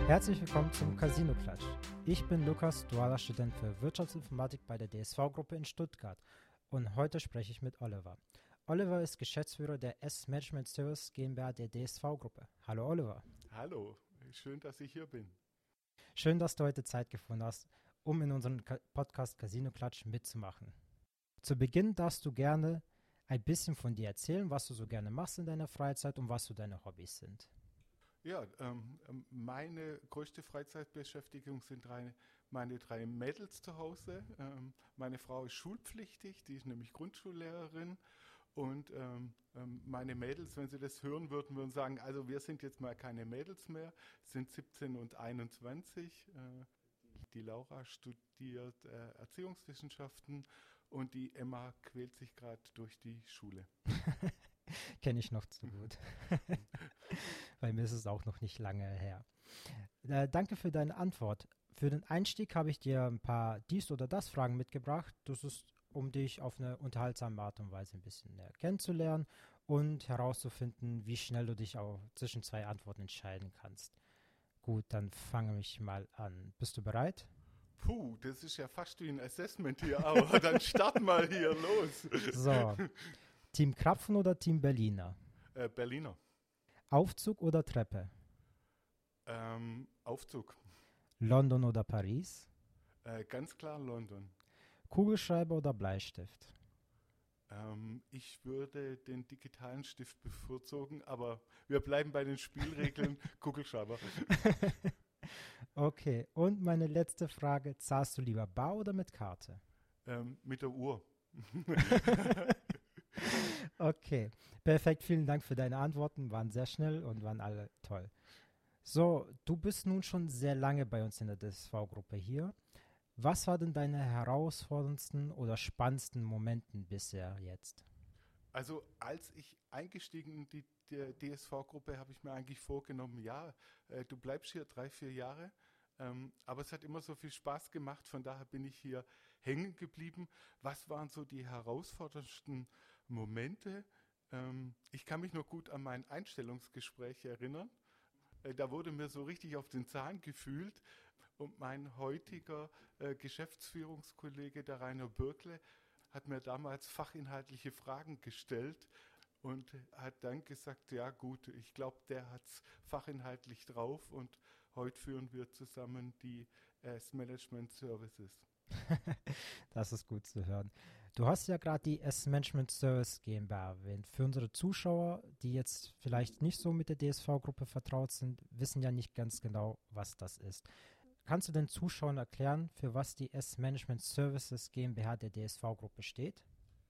Herzlich willkommen zum Casino-Klatsch. Ich bin Lukas, dualer Student für Wirtschaftsinformatik bei der DSV-Gruppe in Stuttgart und heute spreche ich mit Oliver. Oliver ist Geschäftsführer der S-Management Service GmbH der DSV-Gruppe. Hallo Oliver. Hallo, schön, dass ich hier bin. Schön, dass du heute Zeit gefunden hast, um in unserem Podcast Casino-Klatsch mitzumachen. Zu Beginn darfst du gerne ein bisschen von dir erzählen, was du so gerne machst in deiner Freizeit und was so deine Hobbys sind. Ja, meine größte Freizeitbeschäftigung sind meine drei Mädels zu Hause. Meine Frau ist schulpflichtig, die ist nämlich Grundschullehrerin. Und meine Mädels, wenn sie das hören würden, würden sagen, also wir sind jetzt mal keine Mädels mehr, sind 17 und 21. Die Laura studiert Erziehungswissenschaften und die Emma quält sich gerade durch die Schule. Kenne ich noch zu gut. Bei mir ist es auch noch nicht lange her. Danke für deine Antwort. Für den Einstieg habe ich dir ein paar dies oder das Fragen mitgebracht. Das ist, um dich auf eine unterhaltsame Art und Weise ein bisschen näher kennenzulernen und herauszufinden, wie schnell du dich auch zwischen zwei Antworten entscheiden kannst. Gut, dann fange ich mal an. Bist du bereit? Puh, das ist ja fast wie ein Assessment hier, aber dann start mal hier los. So, Team Krapfen oder Team Berliner? Berliner. Aufzug oder Treppe? Aufzug. London oder Paris? Ganz klar London. Kugelschreiber oder Bleistift? Ich würde den digitalen Stift bevorzugen, aber wir bleiben bei den Spielregeln. Kugelschreiber. Okay, und meine letzte Frage, zahlst du lieber bar oder mit Karte? Mit der Uhr. Okay, perfekt, vielen Dank für deine Antworten, waren sehr schnell und waren alle toll. So, du bist nun schon sehr lange bei uns in der DSV-Gruppe hier. Was waren denn deine herausforderndsten oder spannendsten Momenten bisher jetzt? Also als ich eingestiegen in die DSV-Gruppe, habe ich mir eigentlich vorgenommen, ja, du bleibst hier 3-4 Jahre, aber es hat immer so viel Spaß gemacht, von daher bin ich hier hängen geblieben. Was waren so die herausforderndsten Momente? Ich kann mich noch gut an mein Einstellungsgespräch erinnern. Da wurde mir so richtig auf den Zahn gefühlt und mein heutiger Geschäftsführungskollege, der Rainer Bürkle, hat mir damals fachinhaltliche Fragen gestellt und hat dann gesagt, ja gut, ich glaube, der hat es fachinhaltlich drauf und heute führen wir zusammen die S-Management Services. Das ist gut zu hören. Du hast ja gerade die S-Management Service GmbH erwähnt. Für unsere Zuschauer, die jetzt vielleicht nicht so mit der DSV-Gruppe vertraut sind, wissen ja nicht ganz genau, was das ist. Kannst du den Zuschauern erklären, für was die S-Management Services GmbH der DSV-Gruppe steht?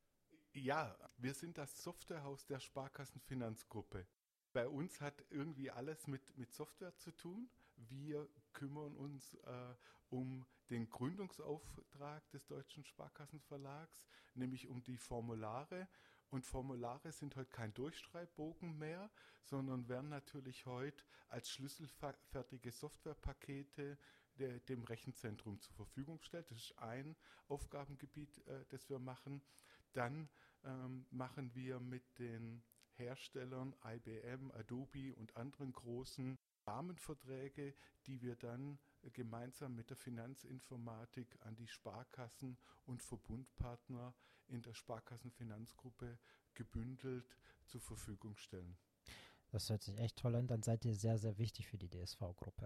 Ja, wir sind das Softwarehaus der Sparkassenfinanzgruppe. Bei uns hat irgendwie alles mit Software zu tun. Wir kümmern uns um den Gründungsauftrag des Deutschen Sparkassenverlags, nämlich um die Formulare. Und Formulare sind heute kein Durchschreibbogen mehr, sondern werden natürlich heute als schlüsselfertige Softwarepakete dem Rechenzentrum zur Verfügung gestellt. Das ist ein Aufgabengebiet, das wir machen. Dann machen wir mit den Herstellern IBM, Adobe und anderen großen Rahmenverträge, die wir dann gemeinsam mit der Finanzinformatik an die Sparkassen und Verbundpartner in der Sparkassenfinanzgruppe gebündelt zur Verfügung stellen. Das hört sich echt toll an, dann seid ihr sehr, sehr wichtig für die DSV-Gruppe.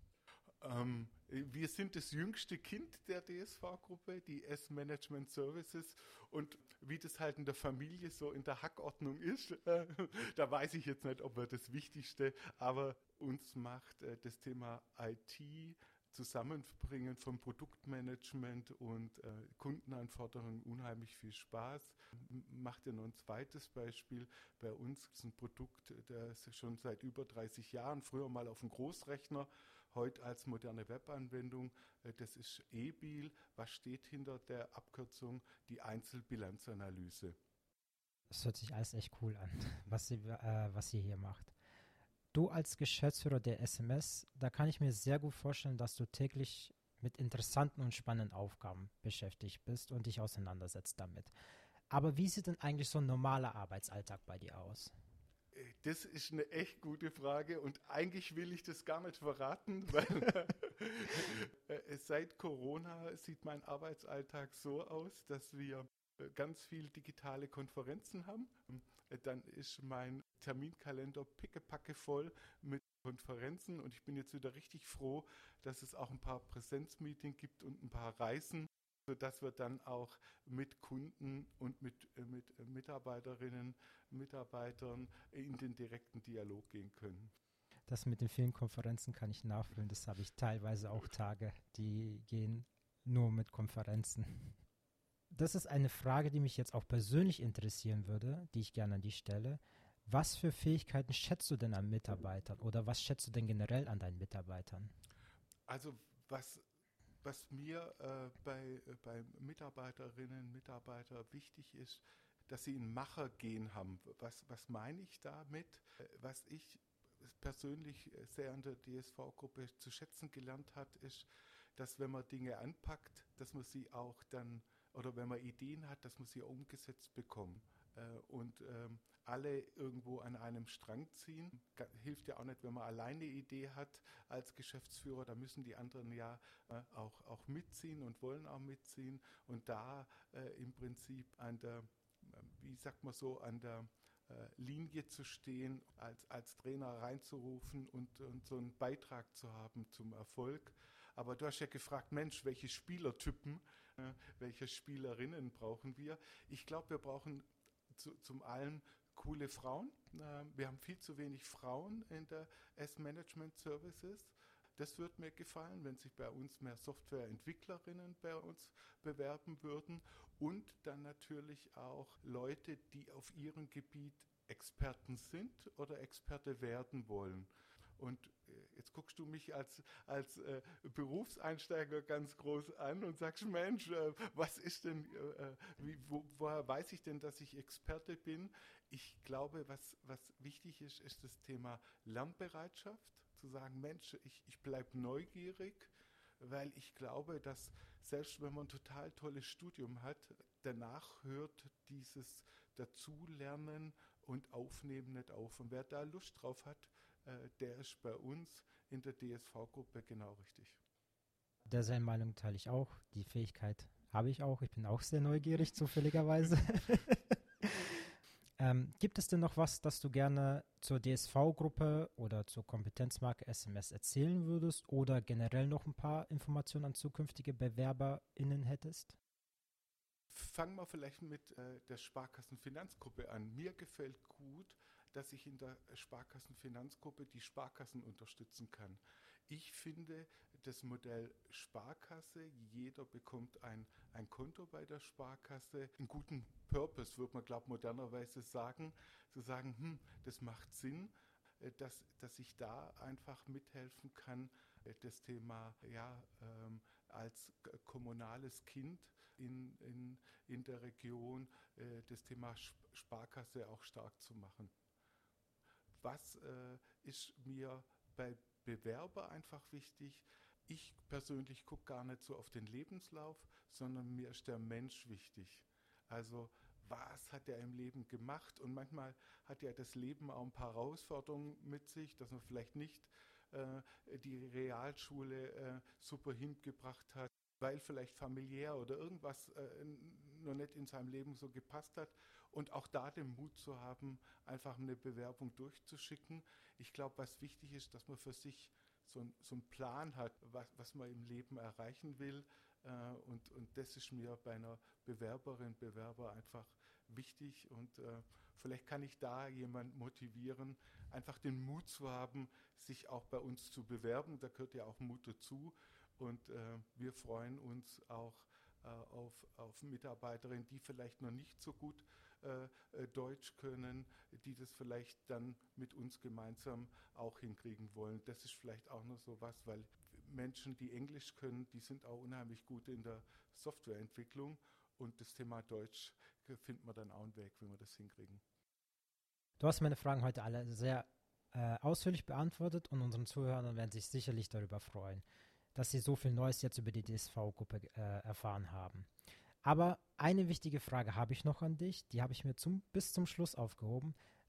Wir sind das jüngste Kind der DSV-Gruppe, die S-Management Services, und wie das halt in der Familie so in der Hackordnung ist, da weiß ich jetzt nicht, ob wir das Wichtigste, aber uns macht das Thema IT, Zusammenbringen von Produktmanagement und Kundenanforderungen unheimlich viel Spaß. Macht ja noch ein zweites Beispiel. Bei uns ist ein Produkt, das schon seit über 30 Jahren, früher mal auf dem Großrechner, heute als moderne Webanwendung. Das ist eBill. Was steht hinter der Abkürzung? Die Einzelbilanzanalyse. Das hört sich alles echt cool an, was ihr hier macht. Du als Geschäftsführer der SMS, da kann ich mir sehr gut vorstellen, dass du täglich mit interessanten und spannenden Aufgaben beschäftigt bist und dich auseinandersetzt damit. Aber wie sieht denn eigentlich so ein normaler Arbeitsalltag bei dir aus? Das ist eine echt gute Frage und eigentlich will ich das gar nicht verraten, weil seit Corona sieht mein Arbeitsalltag so aus, dass wir ganz viel digitale Konferenzen haben. Dann ist mein Terminkalender pickepacke voll mit Konferenzen und ich bin jetzt wieder richtig froh, dass es auch ein paar Präsenzmeetings gibt und ein paar Reisen, sodass wir dann auch mit Kunden und mit Mitarbeiterinnen, Mitarbeitern in den direkten Dialog gehen können. Das mit den vielen Konferenzen kann ich nachfühlen. Das habe ich teilweise auch Tage, die gehen nur mit Konferenzen. Das ist eine Frage, die mich jetzt auch persönlich interessieren würde, die ich gerne an dich stelle. Was für Fähigkeiten schätzt du denn an Mitarbeitern oder was schätzt du denn generell an deinen Mitarbeitern? Also was mir bei Mitarbeiterinnen und Mitarbeitern wichtig ist, dass sie ein Machergehen haben. Was meine ich damit? Was ich persönlich sehr an der DSV-Gruppe zu schätzen gelernt hat, ist, dass wenn man Dinge anpackt, dass man sie auch dann, oder wenn man Ideen hat, dass man sie umgesetzt bekommt. Und alle irgendwo an einem Strang ziehen. Hilft ja auch nicht, wenn man alleine eine Idee hat als Geschäftsführer, da müssen die anderen ja auch mitziehen und wollen auch mitziehen. Und da im Prinzip an der, wie sagt man so, an der Linie zu stehen, als Trainer reinzurufen und so einen Beitrag zu haben zum Erfolg. Aber du hast ja gefragt, Mensch, welche Spielertypen, welche Spielerinnen brauchen wir? Ich glaube, wir brauchen zum einen coole Frauen. Wir haben viel zu wenig Frauen in der S-Management Services. Das würde mir gefallen, wenn sich bei uns mehr Softwareentwicklerinnen bei uns bewerben würden und dann natürlich auch Leute, die auf ihrem Gebiet Experten sind oder Experte werden wollen. Und jetzt guckst du mich als Berufseinsteiger ganz groß an und sagst, Mensch, was ist denn, woher weiß ich denn, dass ich Experte bin? Ich glaube, was wichtig ist, ist das Thema Lernbereitschaft, zu sagen, Mensch, ich bleibe neugierig, weil ich glaube, dass selbst wenn man ein total tolles Studium hat, danach hört dieses Dazulernen und Aufnehmen nicht auf. Und wer da Lust drauf hat, der ist bei uns in der DSV-Gruppe genau richtig. Derselben Meinung teile ich auch. Die Fähigkeit habe ich auch. Ich bin auch sehr neugierig, zufälligerweise. Gibt es denn noch was, das du gerne zur DSV-Gruppe oder zur Kompetenzmarke SMS erzählen würdest oder generell noch ein paar Informationen an zukünftige BewerberInnen hättest? Fangen wir vielleicht mit der Sparkassenfinanzgruppe an. Mir gefällt gut, dass ich in der Sparkassenfinanzgruppe die Sparkassen unterstützen kann. Ich finde das Modell Sparkasse, jeder bekommt ein Konto bei der Sparkasse, einen guten Purpose, würde man, glaube ich, modernerweise sagen, zu sagen, das macht Sinn, dass ich da einfach mithelfen kann, das Thema als kommunales Kind in der Region das Thema Sparkasse auch stark zu machen. Was ist mir bei Bewerber einfach wichtig? Ich persönlich gucke gar nicht so auf den Lebenslauf, sondern mir ist der Mensch wichtig. Also was hat er im Leben gemacht? Und manchmal hat ja das Leben auch ein paar Herausforderungen mit sich, dass man vielleicht nicht die Realschule super hingebracht hat, weil vielleicht familiär oder irgendwas noch nicht in seinem Leben so gepasst hat. Und auch da den Mut zu haben, einfach eine Bewerbung durchzuschicken. Ich glaube, was wichtig ist, dass man für sich so einen Plan hat, was man im Leben erreichen will. Und das ist mir bei einer Bewerber einfach wichtig. Und vielleicht kann ich da jemanden motivieren, einfach den Mut zu haben, sich auch bei uns zu bewerben. Da gehört ja auch Mut dazu. Und wir freuen uns auch auf Mitarbeiterinnen, die vielleicht noch nicht so gut Deutsch können, die das vielleicht dann mit uns gemeinsam auch hinkriegen wollen. Das ist vielleicht auch noch so was, weil Menschen, die Englisch können, die sind auch unheimlich gut in der Softwareentwicklung und das Thema Deutsch findet man dann auch einen Weg, wie wir das hinkriegen. Du hast meine Fragen heute alle sehr ausführlich beantwortet und unseren Zuhörern werden sich sicherlich darüber freuen, dass sie so viel Neues jetzt über die DSV-Gruppe erfahren haben. Aber eine wichtige Frage habe ich noch an dich, die habe ich mir bis zum Schluss aufgehoben.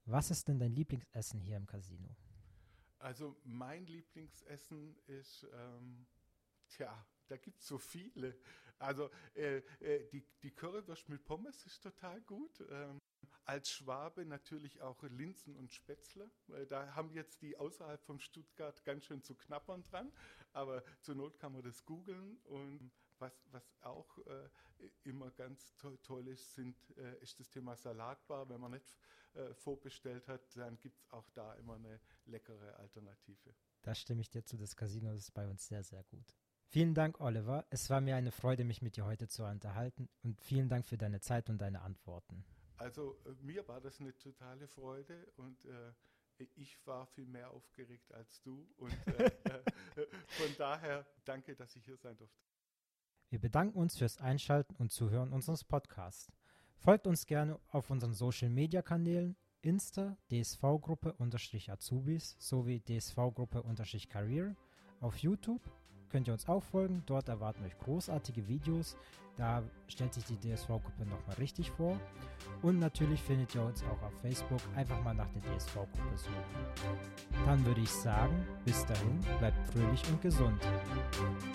Was ist denn dein Lieblingsessen hier im Casino? Also mein Lieblingsessen ist, da gibt es so viele. Also die Currywurst mit Pommes ist total gut. Als Schwabe natürlich auch Linsen und Spätzle. Da haben jetzt die außerhalb von Stuttgart ganz schön zu knabbern dran. Aber zur Not kann man das googeln. Und was auch immer ganz toll ist, ist das Thema Salatbar. Wenn man nicht vorbestellt hat, dann gibt es auch da immer eine leckere Alternative. Da stimme ich dir zu, das Casino ist bei uns sehr, sehr gut. Vielen Dank, Oliver. Es war mir eine Freude, mich mit dir heute zu unterhalten und vielen Dank für deine Zeit und deine Antworten. Also mir war das eine totale Freude und ich war viel mehr aufgeregt als du und von daher danke, dass ich hier sein durfte. Wir bedanken uns fürs Einschalten und Zuhören unseres Podcasts. Folgt uns gerne auf unseren Social-Media-Kanälen Insta, DSV-Gruppe-Azubis sowie DSV-Gruppe-Career. Auf YouTube könnt ihr uns auch folgen, dort erwarten euch großartige Videos, da stellt sich die DSV-Gruppe nochmal richtig vor. Und natürlich findet ihr uns auch auf Facebook, einfach mal nach der DSV-Gruppe suchen. Dann würde ich sagen, bis dahin, bleibt fröhlich und gesund.